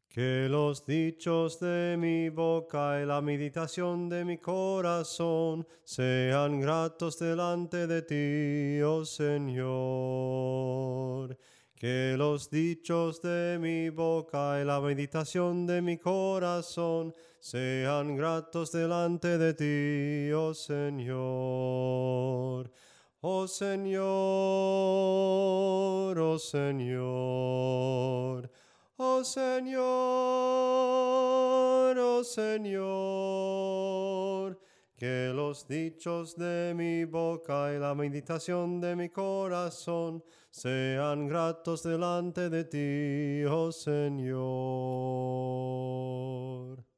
Que los dichos de mi boca y la meditación de mi corazón sean gratos delante de ti, oh Señor. Que los dichos de mi boca y la meditación de mi corazón sean gratos delante de ti, oh Señor. Oh Señor, oh Señor. Oh Señor, oh Señor, que los dichos de mi boca y la meditación de mi corazón sean gratos delante de ti, oh Señor.